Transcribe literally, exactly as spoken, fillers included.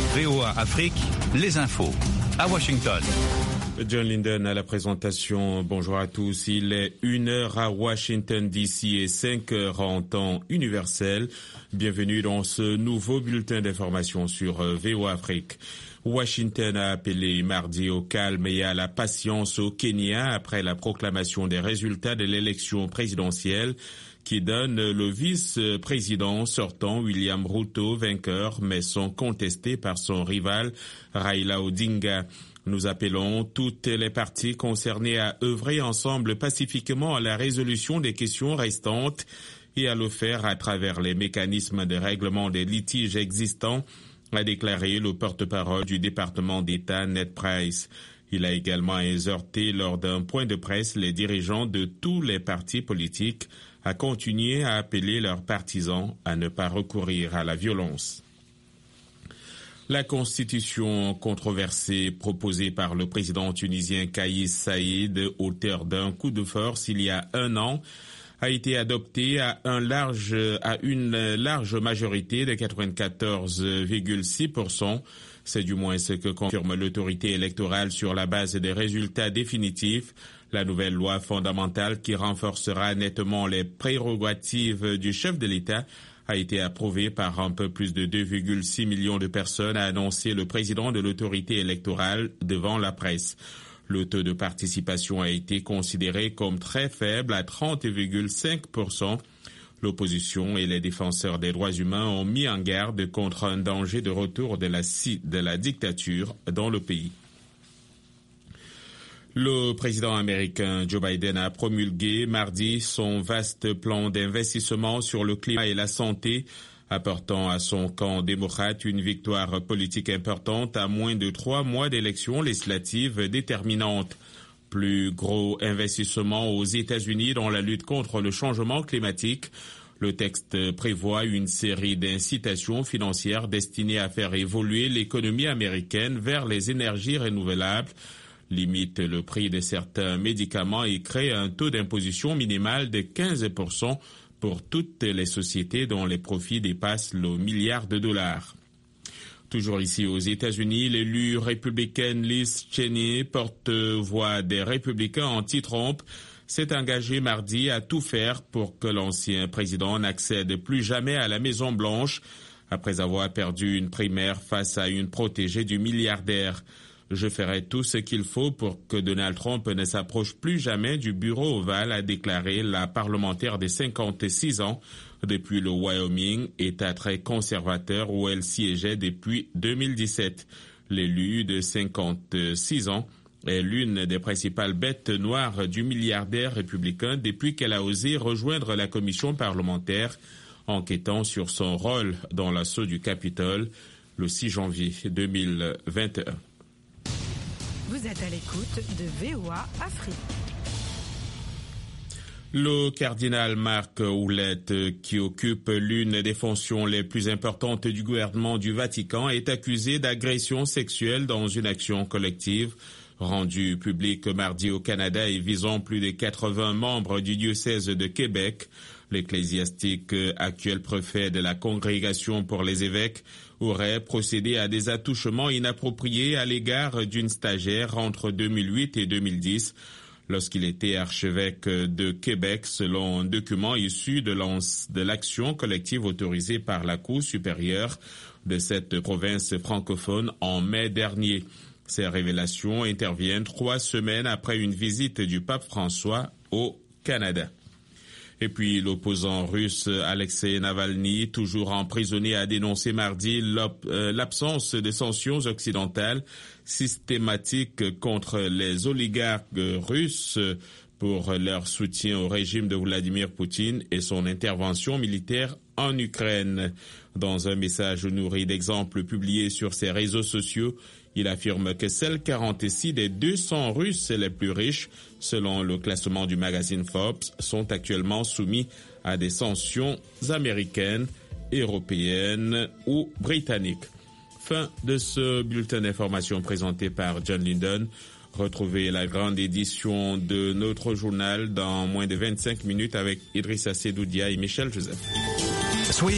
V O A Afrique, les infos à Washington. John Linden à la présentation. Bonjour à tous. Il est une heure à Washington D C et cinq heures en temps universel. Bienvenue dans ce nouveau bulletin d'information sur V O A Afrique. Washington a appelé mardi au calme et à la patience au Kenya après la proclamation des résultats de l'élection présidentielle qui donne le vice-président sortant William Ruto vainqueur, mais sont contestés par son rival Raila Odinga. Nous appelons toutes les parties concernées à œuvrer ensemble pacifiquement à la résolution des questions restantes et à le faire à travers les mécanismes de règlement des litiges existants, a déclaré le porte-parole du département d'État Ned Price. Il a également exhorté lors d'un point de presse les dirigeants de tous les partis politiques à continuer à appeler leurs partisans à ne pas recourir à la violence. La constitution controversée proposée par le président tunisien Kais Saied, auteur d'un coup de force il y a un an, a été adoptée à, un large, à une large majorité de quatre-vingt-quatorze virgule six pour cent. C'est du moins ce que confirme l'autorité électorale sur la base des résultats définitifs. La nouvelle loi fondamentale qui renforcera nettement les prérogatives du chef de l'État a été approuvée par un peu plus de deux virgule six millions de personnes, a annoncé le président de l'autorité électorale devant la presse. Le taux de participation a été considéré comme très faible à trente virgule cinq pour cent. L'opposition et les défenseurs des droits humains ont mis en garde contre un danger de retour de la, de la dictature dans le pays. Le président américain Joe Biden a promulgué mardi son vaste plan d'investissement sur le climat et la santé, apportant à son camp démocrate une victoire politique importante à moins de trois mois d'élections législatives déterminantes. Plus gros investissement aux États-Unis dans la lutte contre le changement climatique. Le texte prévoit une série d'incitations financières destinées à faire évoluer l'économie américaine vers les énergies renouvelables, limite le prix de certains médicaments et crée un taux d'imposition minimal de quinze pour cent pour toutes les sociétés dont les profits dépassent le milliard de dollars. Toujours ici aux États-Unis, l'élue républicaine Liz Cheney, porte-voix des républicains anti-Trump, s'est engagée mardi à tout faire pour que l'ancien président n'accède plus jamais à la Maison-Blanche après avoir perdu une primaire face à une protégée du milliardaire. Je ferai tout ce qu'il faut pour que Donald Trump ne s'approche plus jamais du bureau ovale, a déclaré la parlementaire de cinquante-six ans depuis le Wyoming, État très conservateur où elle siégeait depuis deux mille dix-sept. L'élue de cinquante-six ans est l'une des principales bêtes noires du milliardaire républicain depuis qu'elle a osé rejoindre la commission parlementaire enquêtant sur son rôle dans l'assaut du Capitole le six janvier deux mille vingt et un. Vous êtes à l'écoute de V O A Afrique. Le cardinal Marc Ouellette, qui occupe l'une des fonctions les plus importantes du gouvernement du Vatican, est accusé d'agression sexuelle dans une action collective rendue publique mardi au Canada et visant plus de quatre-vingts membres du diocèse de Québec. L'ecclésiastique, actuel préfet de la Congrégation pour les évêques, aurait procédé à des attouchements inappropriés à l'égard d'une stagiaire entre deux mille huit et deux mille dix, lorsqu'il était archevêque de Québec, selon un document issu de l'action collective autorisée par la Cour supérieure de cette province francophone en mai dernier. Ces révélations interviennent trois semaines après une visite du pape François au Canada. Et puis l'opposant russe Alexei Navalny, toujours emprisonné, a dénoncé mardi l'absence de sanctions occidentales systématiques contre les oligarques russes pour leur soutien au régime de Vladimir Poutine et son intervention militaire en Ukraine. Dans un message nourri d'exemples publiés sur ses réseaux sociaux, il affirme que seuls quarante-six des deux cents Russes les plus riches, selon le classement du magazine Forbes, sont actuellement soumis à des sanctions américaines, européennes ou britanniques. Fin de ce bulletin d'information présenté par John Linden. Retrouvez la grande édition de notre journal dans moins de vingt-cinq minutes avec Idrissa Sedoudia et Michel Joseph. Soyez